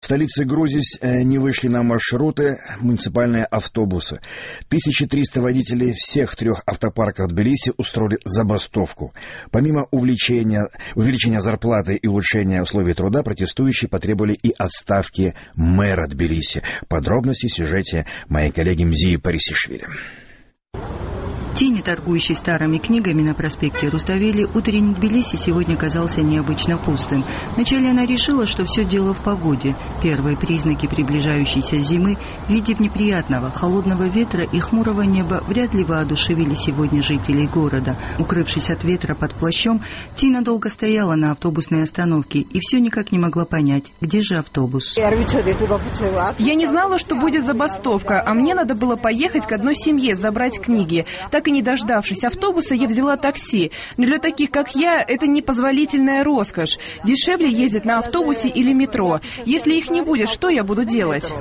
столице Грузии не вышли на маршруты муниципальные автобусы. 1300 водителей всех 3 автопарков Тбилиси устроили забастовку. Помимо увеличения зарплаты и улучшения условий труда, протестующие потребовали и отставки мэра Тбилиси. Подробности в сюжете моей коллеги Мзии Парисишвили. Тени, торгующей старыми книгами на проспекте Руставели, утренний Тбилиси сегодня казался необычно пустым. Вначале она решила, что все дело в погоде. Первые признаки приближающейся зимы в виде неприятного, холодного ветра и хмурого неба вряд ли воодушевили сегодня жителей города. Укрывшись от ветра под плащом, Тина долго стояла на автобусной остановке и все никак не могла понять, где же автобус. Я не знала, что будет забастовка, а мне надо было поехать к одной семье, забрать книги. Так и не дождавшись автобуса, я взяла такси. Но для таких, как я, это непозволительная роскошь. Дешевле ездить на автобусе или метро. Если их не будет, что я буду делать?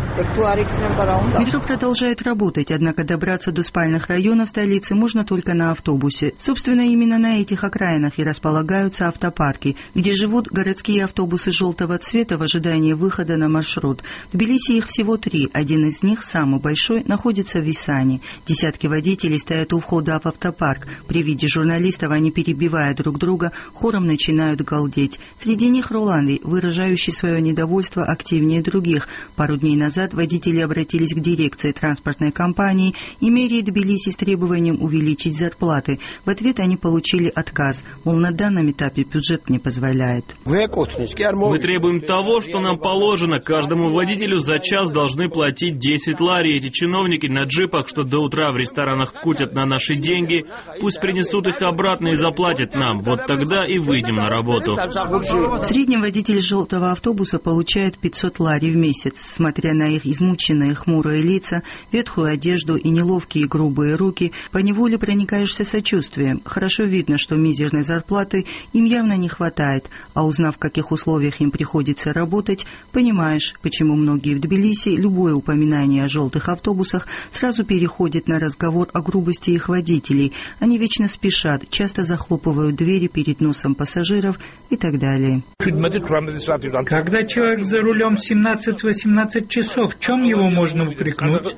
Метро продолжает работать, однако добраться до спальных районов столицы можно только на автобусе. Собственно, именно на этих окраинах и располагаются автопарки, где живут городские автобусы желтого цвета в ожидании выхода на маршрут. В Тбилиси их всего 3. Один из них, самый большой, находится в Висане. Десятки водителей стоят у входа в автопарк. При виде журналистов они, перебивая друг друга, хором начинают галдеть. Среди них Роланды, выражающий свое недовольство активнее других. Пару дней назад водители обратились к дирекции транспортной компании и мэрии Тбилиси с требованием увеличить зарплаты. В ответ они получили отказ. Мол, на данном этапе бюджет не позволяет. Мы требуем того, что нам положено. Каждому водителю за час должны платить 10 лари. Эти чиновники на джипах, что до утра в ресторанах кутят на наши деньги, пусть принесут их обратно и заплатят нам. Вот тогда и выйдем на работу. В среднем водитель желтого автобуса получает 500 лари в месяц. Смотря на их измученные хмурые лица, ветхую одежду и неловкие грубые руки, поневоле проникаешься сочувствием. Хорошо видно, что мизерной зарплаты им явно не хватает, а узнав, в каких условиях им приходится работать, понимаешь, почему многие в Тбилиси любое упоминание о желтых автобусах сразу переходит на разговор о грубости их водителей. Они вечно спешат, часто захлопывают двери перед носом пассажиров и так далее. Когда человек за рулем 17-18 часов, в чем его можно упрекнуть?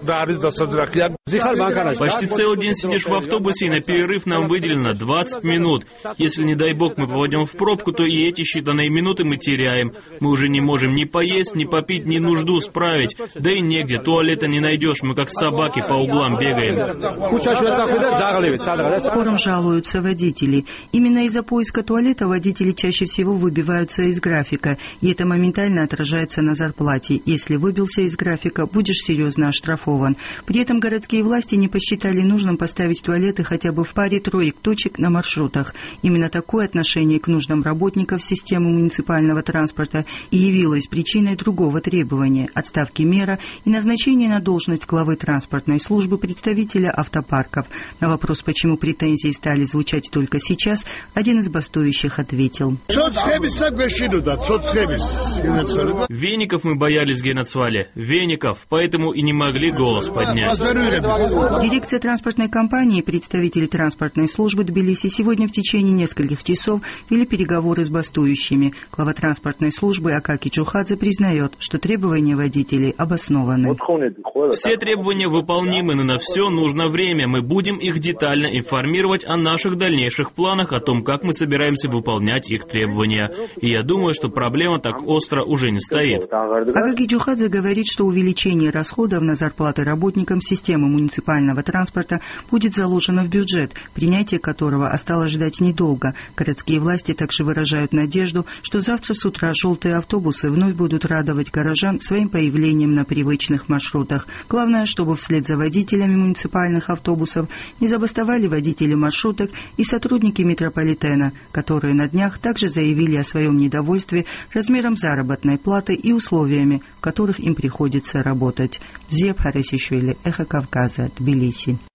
Почти целый день сидишь в автобусе, и на перерыв нам выделено 20 минут. Если, не дай бог, мы попадем в пробку, то и эти считанные минуты мы теряем. Мы уже не можем ни поесть, ни попить, ни нужду справить. Да и негде, туалета не найдешь, мы как собаки по углам бегаем. Спором жалуются водители. Именно из-за поиска туалета водители чаще всего выбиваются из графика, и это моментально отражается на зарплате. Если выбился из графика, будешь серьезно оштрафован. При этом городские власти не посчитали нужным поставить туалеты хотя бы в паре троек точек на маршрутах. Именно такое отношение к нуждам работников системы муниципального транспорта и явилось причиной другого требования – отставки мэра и назначения на должность главы транспортной службы представителя автопарков. На вопрос, почему претензии стали звучать только сейчас, один из бастующих ответил. Веников мы боялись, Генацвале. Веников, поэтому и не могли голос поднять. Дирекция транспортной компании и представители транспортной службы Тбилиси сегодня в течение нескольких часов вели переговоры с бастующими. Глава транспортной службы Акаки Чухадзе признает, что требования водителей обоснованы. Все требования выполнимы, но на все нужно время. Мы будем их детально информировать о наших дальнейших планах, о том, как мы собираемся выполнять их требования. И я думаю, что проблема так остро уже не стоит. Акаки Чухадзе говорит, что увеличение расходов на зарплаты работникам системы муниципального транспорта будет заложено в бюджет, принятие которого осталось ждать недолго. Городские власти также выражают надежду, что завтра с утра желтые автобусы вновь будут радовать горожан своим появлением на привычных маршрутах. Главное, чтобы вслед за водителями муниципальных автобусов не забастовали водители маршруток и сотрудники метрополитена, которые на днях также заявили о своем недовольстве размером заработной платы и условиями, в которых им приходится работать. Мзия Парисишвили, Эхо Кавказа, Тбилиси.